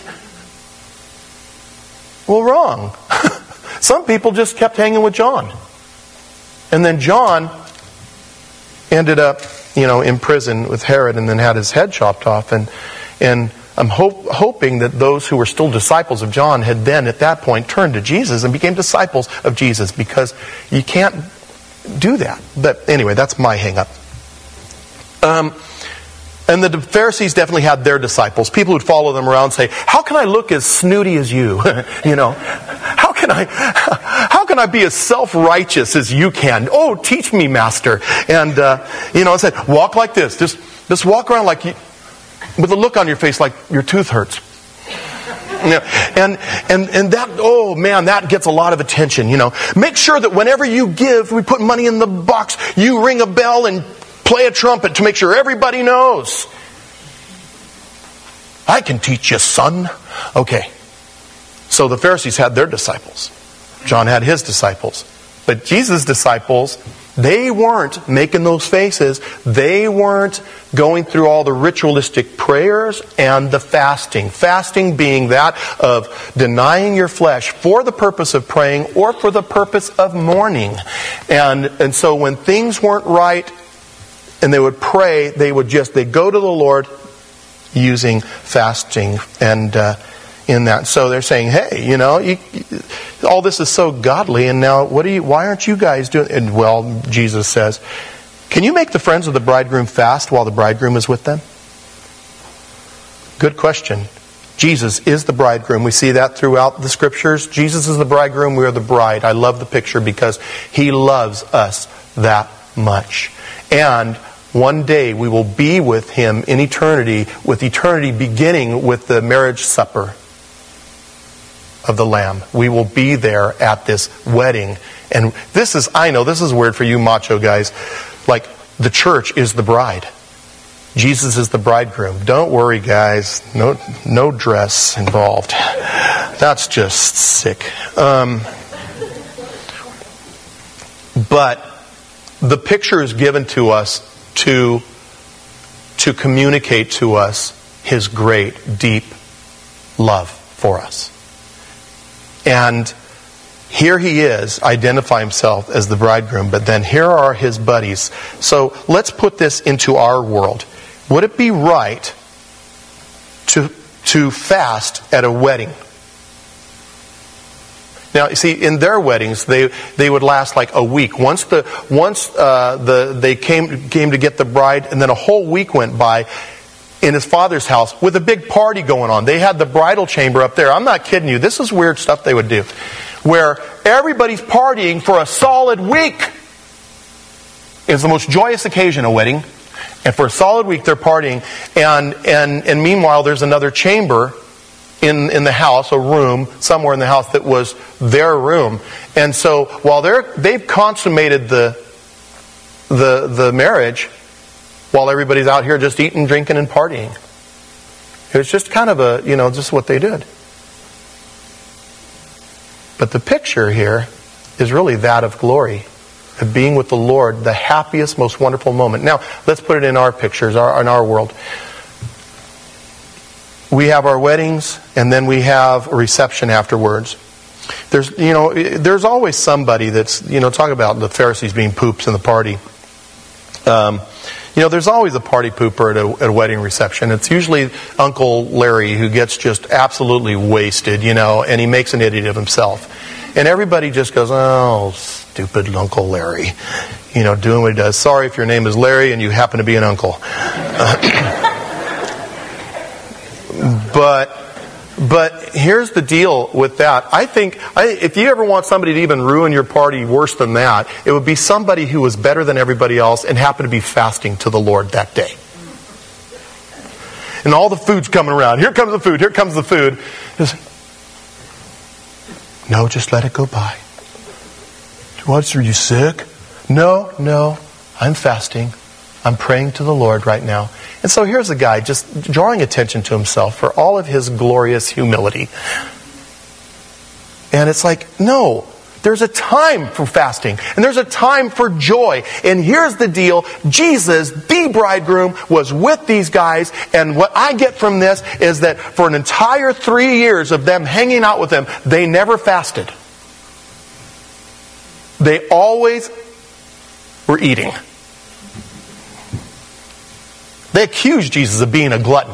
Well, wrong. Some people just kept hanging with John. And then John ended up, you know, in prison with Herod and then had his head chopped off. And and I'm hope, hoping that those who were still disciples of John had then at that point turned to Jesus and became disciples of Jesus, because you can't do that. But anyway, that's my hang up. Um, And the Pharisees definitely had their disciples. People who'd follow them around and say, how can I look as snooty as you? You know, how can I, how can I be as self-righteous as you can? Oh, teach me, Master. And, uh, you know, I said, walk like this. Just, just walk around like you, with a look on your face like your tooth hurts. Yeah. And, and, and that, oh man, that gets a lot of attention, you know. Make sure that whenever you give, we put money in the box, you ring a bell and play a trumpet to make sure everybody knows. I can teach you, son. Okay. So the Pharisees had their disciples. John had his disciples. But Jesus' disciples, they weren't making those faces. They weren't going through all the ritualistic prayers and the fasting. Fasting being that of denying your flesh for the purpose of praying or for the purpose of mourning. And, and so when things weren't right, and they would pray, they would just, they'd go to the Lord using fasting and uh, in that. So they're saying, hey, you know, you, all this is so godly, and now what do you, why aren't you guys doing it? And well, Jesus says, can you make the friends of the bridegroom fast while the bridegroom is with them? Good question. Jesus is the bridegroom. We see that throughout the scriptures. Jesus is the bridegroom, we are the bride. I love the picture because He loves us that much. And one day we will be with Him in eternity, with eternity beginning with the marriage supper of the Lamb. We will be there at this wedding. And this is, I know, this is weird for you macho guys. Like, the church is the bride. Jesus is the bridegroom. Don't worry, guys. No, no dress involved. That's just sick. Um, but the picture is given to us to, to communicate to us His great, deep love for us. And here He is, identify Himself as the bridegroom, but then here are His buddies. So let's put this into our world. Would it be right to, to fast at a wedding? Now, you see, in their weddings, they they would last like a week. Once the once uh, the they came came to get the bride, and then a whole week went by in his father's house with a big party going on. They had the bridal chamber up there. I'm not kidding you. This is weird stuff they would do, where everybody's partying for a solid week. It's the most joyous occasion, a wedding, and for a solid week they're partying. And and and meanwhile, there's another chamber in in the house, a room somewhere in the house that was their room. And so while they're they've consummated the the the marriage, while everybody's out here just eating, drinking, and partying. It was just kind of a, you know, just what they did. But the picture here is really that of glory, of being with the Lord, the happiest, most wonderful moment. Now, let's put it in our pictures, our, in our world. We have our weddings, and then we have a reception afterwards. There's, you know, there's always somebody that's, you know, talk about the Pharisees being poops in the party. Um, you know, there's always a party pooper at a, at a wedding reception. It's usually Uncle Larry who gets just absolutely wasted, you know, and he makes an idiot of himself. And everybody just goes, oh, stupid Uncle Larry, you know, doing what he does. Sorry if your name is Larry and you happen to be an uncle. Uh, But, but here's the deal with that. I think, I, if you ever want somebody to even ruin your party worse than that, it would be somebody who was better than everybody else and happened to be fasting to the Lord that day. And all the food's coming around. Here comes the food. Here comes the food. Just, no, just let it go by. What? Are you sick? No, no. I'm fasting. I'm praying to the Lord right now. And so here's a guy just drawing attention to himself for all of his glorious humility. And it's like, no, there's a time for fasting. And there's a time for joy. And here's the deal. Jesus, the bridegroom, was with these guys. And what I get from this is that for an entire three years of them hanging out with him, they never fasted. They always were eating. They accused Jesus of being a glutton.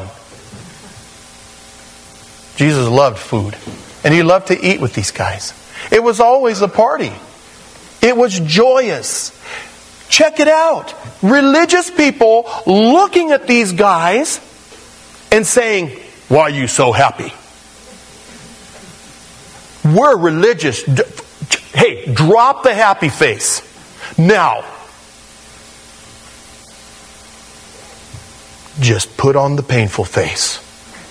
Jesus loved food. And He loved to eat with these guys. It was always a party. It was joyous. Check it out. Religious people looking at these guys and saying, "Why are you so happy?" We're religious. Hey, drop the happy face. Now, just put on the painful face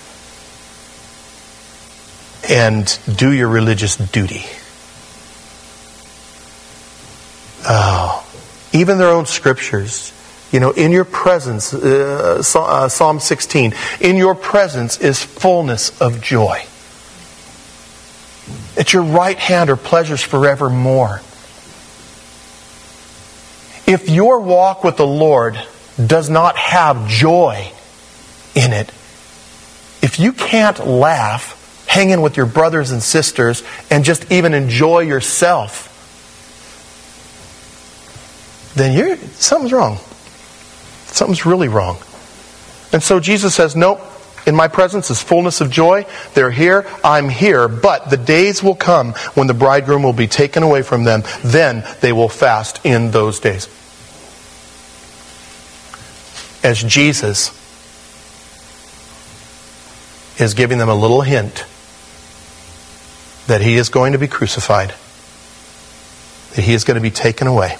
and do your religious duty. Oh, even their own scriptures. You know, in your presence, uh, Psalm sixteen, in your presence is fullness of joy. At your right hand are pleasures forevermore. If your walk with the Lord does not have joy in it, if you can't laugh, hang in with your brothers and sisters, and just even enjoy yourself, then you're, something's wrong. Something's really wrong. And so Jesus says, nope, in my presence is fullness of joy. They're here, I'm here. But the days will come when the bridegroom will be taken away from them. Then they will fast in those days. As Jesus is giving them a little hint that He is going to be crucified, that He is going to be taken away.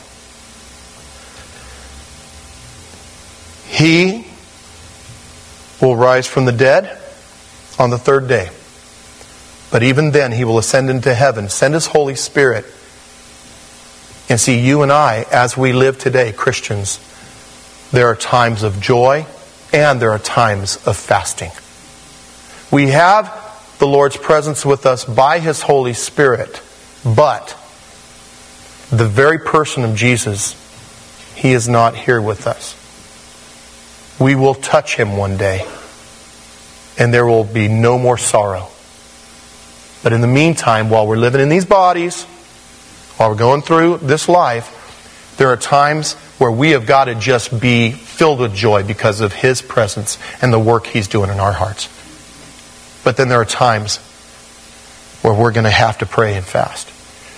He will rise from the dead on the third day. But even then He will ascend into heaven, send His Holy Spirit. And see, you and I, as we live today, Christians, there are times of joy and there are times of fasting. We have the Lord's presence with us by His Holy Spirit, but the very person of Jesus, He is not here with us. We will touch Him one day, and there will be no more sorrow. But in the meantime, while we're living in these bodies, while we're going through this life, there are times where we have got to just be filled with joy because of His presence and the work He's doing in our hearts. But then there are times where we're going to have to pray and fast.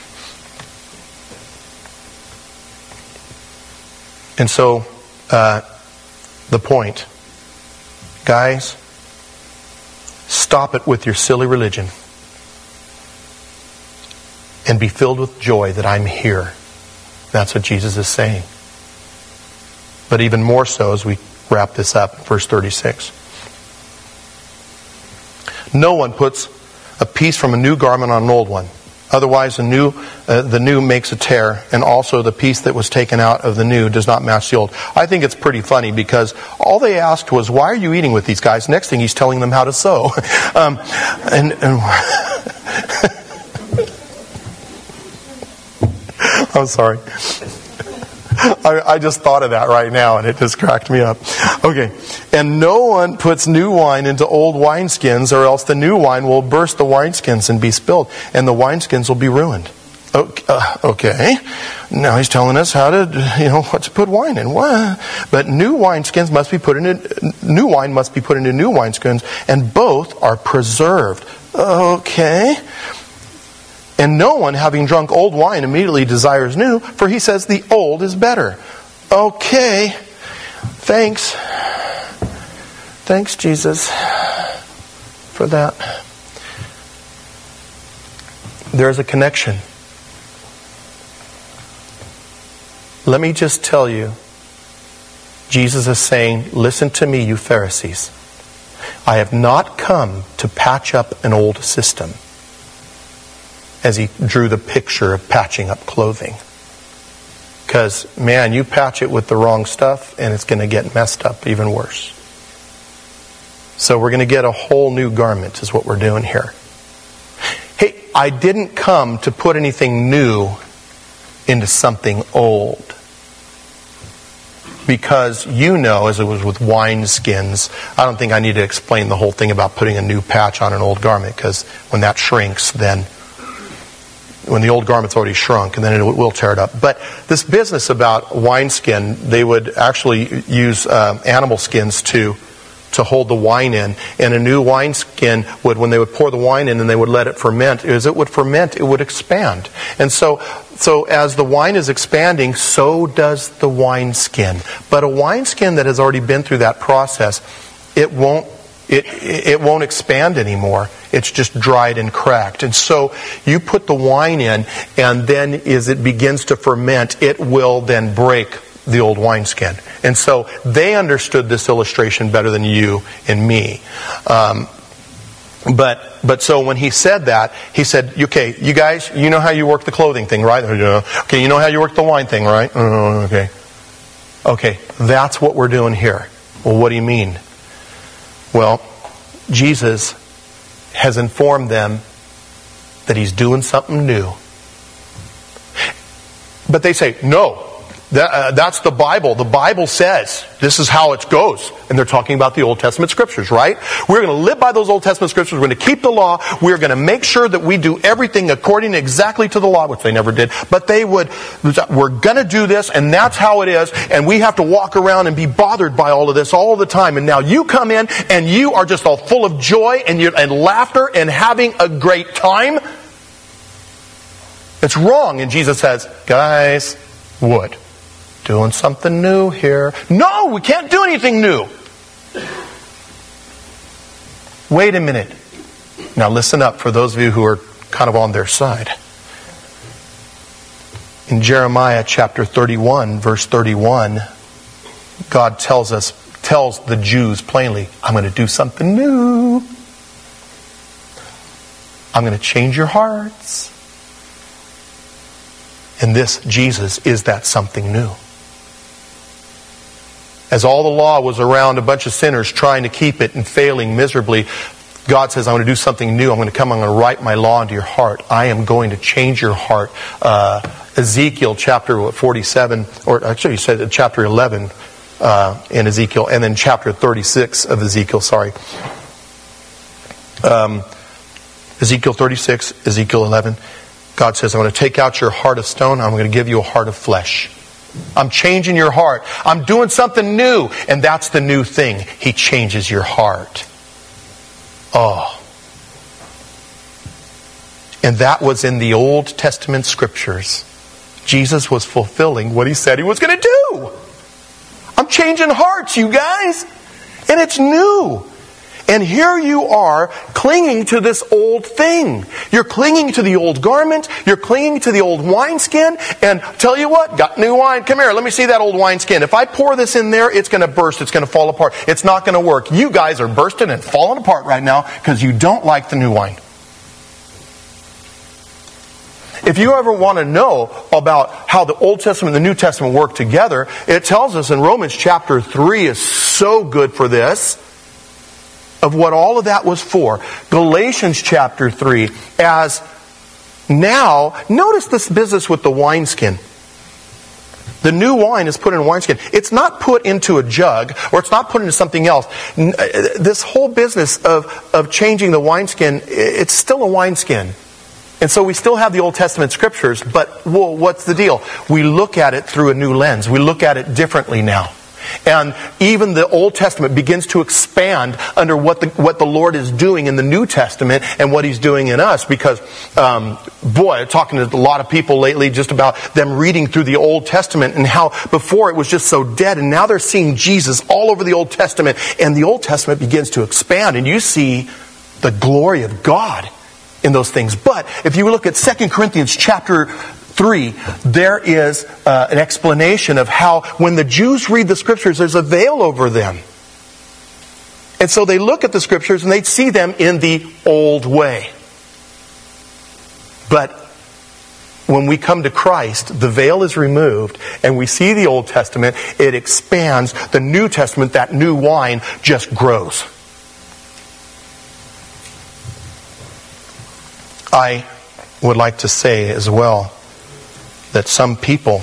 And so, uh, the point, guys, stop it with your silly religion and be filled with joy that I'm here. That's what Jesus is saying. But even more so as we wrap this up in verse thirty-six. No one puts a piece from a new garment on an old one. Otherwise, the new, uh, the new makes a tear, and also the piece that was taken out of the new does not match the old. I think it's pretty funny because all they asked was, "Why are you eating with these guys?" Next thing, He's telling them how to sew. um, and, and I'm sorry. I, I just thought of that right now, and it just cracked me up. Okay. And no one puts new wine into old wineskins, or else the new wine will burst the wineskins and be spilled, and the wineskins will be ruined. Okay. Uh, okay. Now He's telling us how to, you know, what to put wine in. What? But new wineskins must be put into, new wine must be put into new wineskins, and both are preserved. Okay. And no one, having drunk old wine, immediately desires new, for he says the old is better. Okay. Thanks. Thanks, Jesus, for that. There's a connection. Let me just tell you, Jesus is saying, listen to me, you Pharisees. I have not come to patch up an old system, as He drew the picture of patching up clothing. Because, man, you patch it with the wrong stuff and it's going to get messed up even worse. So we're going to get a whole new garment is what we're doing here. Hey, I didn't come to put anything new into something old. Because you know, as it was with wine skins, I don't think I need to explain the whole thing about putting a new patch on an old garment, because when that shrinks, then when the old garment's already shrunk, and then it will tear it up. But this business about wineskin, they would actually use uh, animal skins to to hold the wine in. And a new wineskin would, when they would pour the wine in and they would let it ferment, as it would ferment, it would expand. And so, so as the wine is expanding, so does the wineskin. But a wineskin that has already been through that process, it won't It, it won't expand anymore. It's just dried and cracked. And so you put the wine in, and then as it begins to ferment, it will then break the old wineskin. And so they understood this illustration better than you and me. Um, but but so when he said that, he said, okay, you guys, you know how you work the clothing thing, right? Okay, you know how you work the wine thing, right? Okay. Okay, that's what we're doing here. Well, what do you mean? Well, Jesus has informed them that He's doing something new. But they say, no, that, uh, that's the Bible. The Bible says this is how it goes. And they're talking about the Old Testament Scriptures, right? We're going to live by those Old Testament Scriptures. We're going to keep the law. We're going to make sure that we do everything according exactly to the law, which they never did. But they would, we're going to do this, and that's how it is. And we have to walk around and be bothered by all of this all the time. And now you come in, and you are just all full of joy and, you, and laughter and having a great time. It's wrong. And Jesus says, guys, what? Doing something new here. No, we can't do anything new. Wait a minute. Now listen up for those of you who are kind of on their side. In Jeremiah chapter thirty-one, verse thirty-one, God tells us, tells the Jews plainly, I'm going to do something new. I'm going to change your hearts. And this Jesus is that something new. As all the law was around a bunch of sinners trying to keep it and failing miserably, God says, I'm going to do something new. I'm going to come, I'm going to write my law into your heart. I am going to change your heart. Uh, Ezekiel chapter forty-seven, or actually he said chapter eleven uh, in Ezekiel, and then chapter thirty-six of Ezekiel, sorry. Um, Ezekiel thirty-six, Ezekiel eleven. God says, I'm going to take out your heart of stone. I'm going to give you a heart of flesh. I'm changing your heart. I'm doing something new. And that's the new thing. He changes your heart. Oh. And that was in the Old Testament Scriptures. Jesus was fulfilling what He said He was going to do. I'm changing hearts, you guys. And it's new. And here you are clinging to this old thing. You're clinging to the old garment. You're clinging to the old wineskin. And tell you what, got new wine. Come here, let me see that old wineskin. If I pour this in there, it's going to burst. It's going to fall apart. It's not going to work. You guys are bursting and falling apart right now because you don't like the new wine. If you ever want to know about how the Old Testament and the New Testament work together, it tells us in Romans chapter three is so good for this. Of what all of that was for. Galatians chapter three, as now, notice this business with the wineskin. The new wine is put in a wineskin. It's not put into a jug, or it's not put into something else. This whole business of, of changing the wineskin, it's still a wineskin. And so we still have the Old Testament Scriptures, but well, what's the deal? We look at it through a new lens. We look at it differently now. And even the Old Testament begins to expand under what the what the Lord is doing in the New Testament and what He's doing in us. Because, um, boy, I'm talking to a lot of people lately just about them reading through the Old Testament and how before it was just so dead. And now they're seeing Jesus all over the Old Testament. And the Old Testament begins to expand. And you see the glory of God in those things. But if you look at Second Corinthians chapter three, there is uh, an explanation of how when the Jews read the Scriptures, there's a veil over them. And so they look at the Scriptures and they see them in the old way. But when we come to Christ, the veil is removed and we see the Old Testament, it expands. The New Testament, that new wine, just grows. I would like to say as well that some people,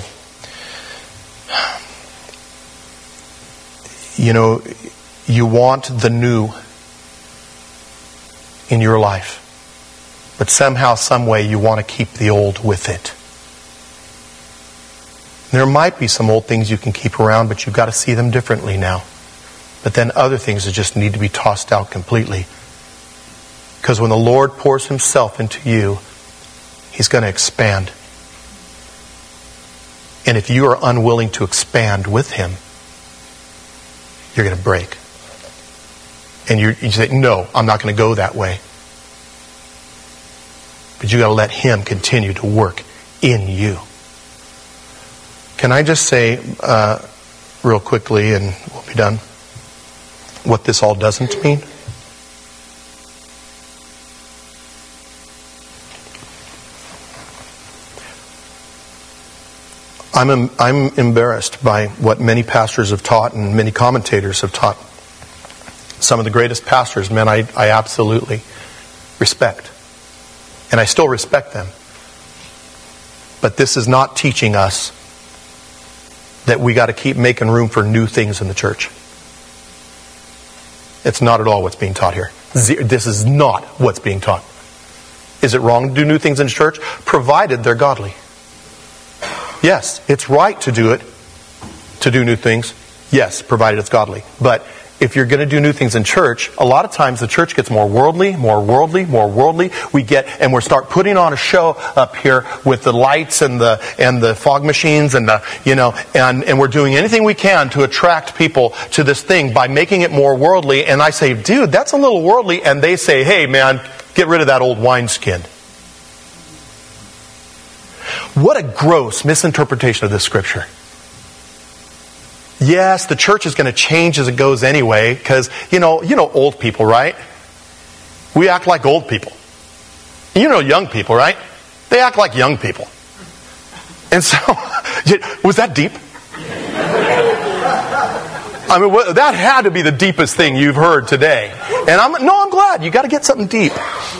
you know, you want the new in your life, but somehow, some way, you want to keep the old with it. There might be some old things you can keep around, but you've got to see them differently now. But then other things that just need to be tossed out completely. Because when the Lord pours himself into you, he's going to expand. And if you are unwilling to expand with him, you're going to break. And you you say, no, I'm not going to go that way. But you got to let him continue to work in you. Can I just say, uh, real quickly, and we'll be done, what this all doesn't mean? I'm I'm embarrassed by what many pastors have taught and many commentators have taught. Some of the greatest pastors, men I, I absolutely respect. And I still respect them. But this is not teaching us that we got to keep making room for new things in the church. It's not at all what's being taught here. This is not what's being taught. Is it wrong to do new things in church? Provided they're godly. Yes, it's right to do it, to do new things. Yes, provided it's godly. But if you're going to do new things in church, a lot of times the church gets more worldly, more worldly, more worldly. We get, and we start putting on a show up here with the lights and the and the fog machines and the, you know, and, and we're doing anything we can to attract people to this thing by making it more worldly. And I say, dude, that's a little worldly. And they say, hey, man, get rid of that old wineskin. What a gross misinterpretation of this scripture. Yes, the church is going to change as it goes anyway, because, you know, you know old people, right? We act like old people. You know young people, right? They act like young people. And so, was that deep? I mean, that had to be the deepest thing you've heard today. And I'm, no, I'm glad. You got to get something deep.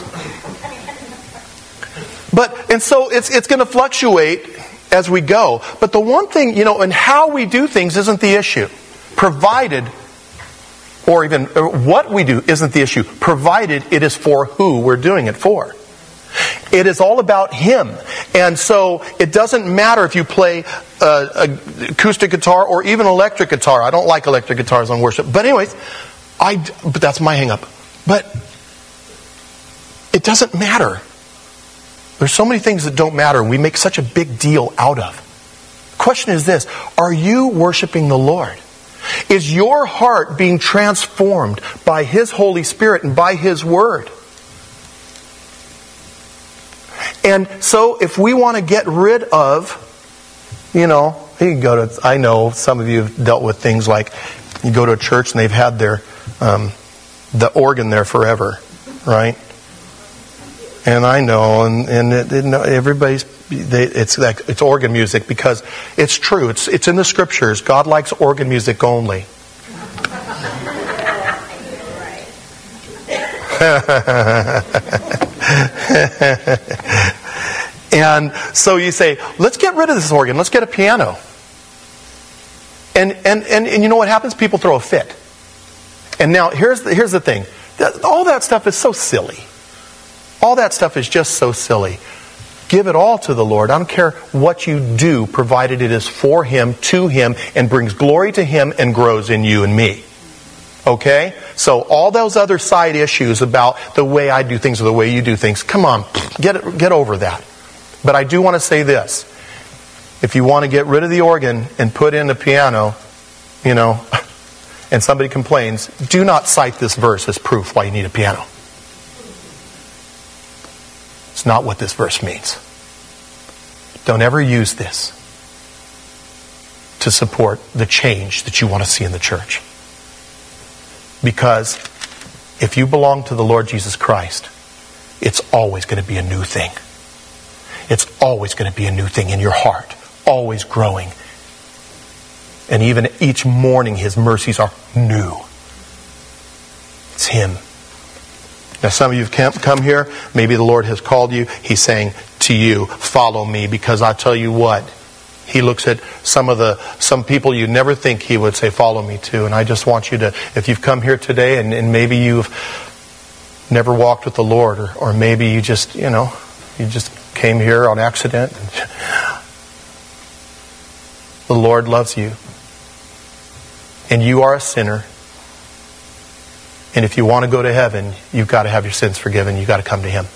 But, and so it's it's going to fluctuate as we go. But the one thing, you know, and how we do things isn't the issue. Provided, or even or what we do isn't the issue. Provided it is for who we're doing it for. It is all about him. And so it doesn't matter if you play uh, an acoustic guitar or even electric guitar. I don't like electric guitars on worship. But anyways, I, but that's my hang up. But it doesn't matter. There's so many things that don't matter and we make such a big deal out of. The question is this: are you worshiping the Lord? Is your heart being transformed by his Holy Spirit and by his Word? And so if we want to get rid of, you know, you can go to, I know some of you have dealt with things like you go to a church and they've had their um, the organ there forever, right? And I know, and, and it, it, everybody's, they, it's like, it's organ music because it's true. It's it's in the scriptures. God likes organ music only. And so you say, let's get rid of this organ. Let's get a piano. And and and, and you know what happens? People throw a fit. And now here's the, here's the thing. All that stuff is so silly. All that stuff is just so silly. Give it all to the Lord. I don't care what you do, provided it is for him, to him, and brings glory to him and grows in you and me. Okay? So all those other side issues about the way I do things or the way you do things, come on, get it, get over that. But I do want to say this. If you want to get rid of the organ and put in the piano, you know, and somebody complains, do not cite this verse as proof why you need a piano. It's not what this verse means. Don't ever use this to support the change that you want to see in the church. Because if you belong to the Lord Jesus Christ, it's always going to be a new thing. It's always going to be a new thing in your heart. Always growing. And even each morning his mercies are new. It's him. Now some of you have come here, maybe the Lord has called you. He's saying to you, follow me, because I tell you what, he looks at some of the some people you never think he would say follow me to. And I just want you to, if you've come here today and, and maybe you've never walked with the Lord, or, or maybe you just, you know, you just came here on accident. The Lord loves you. And you are a sinner. And if you want to go to heaven, you've got to have your sins forgiven. You've got to come to Him.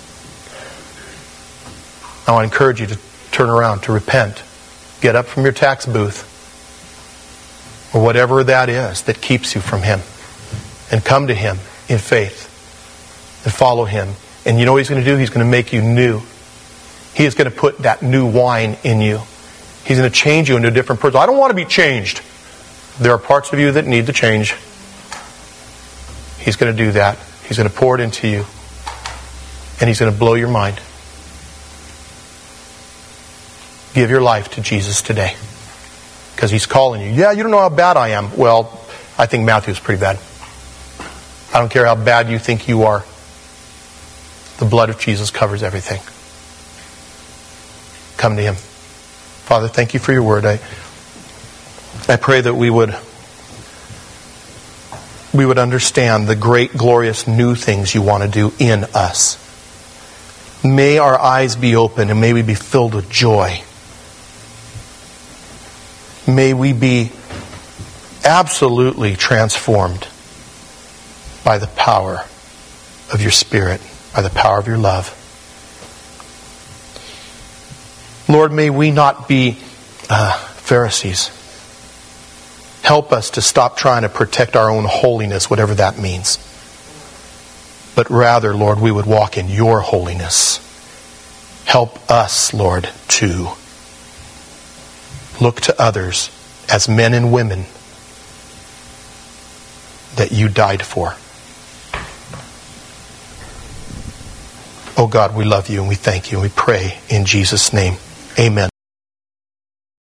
I want to encourage you to turn around, to repent. Get up from your tax booth, or whatever that is that keeps you from Him, and come to Him in faith and follow Him. And you know what He's going to do? He's going to make you new. He is going to put that new wine in you. He's going to change you into a different person. I don't want to be changed. There are parts of you that need to change. He's going to do that. He's going to pour it into you. And He's going to blow your mind. Give your life to Jesus today. Because He's calling you. Yeah, you don't know how bad I am. Well, I think Matthew's pretty bad. I don't care how bad you think you are. The blood of Jesus covers everything. Come to Him. Father, thank You for Your word. I, I pray that we would we would understand the great, glorious, new things You want to do in us. May our eyes be open and may we be filled with joy. May we be absolutely transformed by the power of Your Spirit, by the power of Your love. Lord, may we not be uh, Pharisees. Help us to stop trying to protect our own holiness, whatever that means. But rather, Lord, we would walk in Your holiness. Help us, Lord, to look to others as men and women that You died for. Oh God, we love You and we thank You and we pray in Jesus' name. Amen.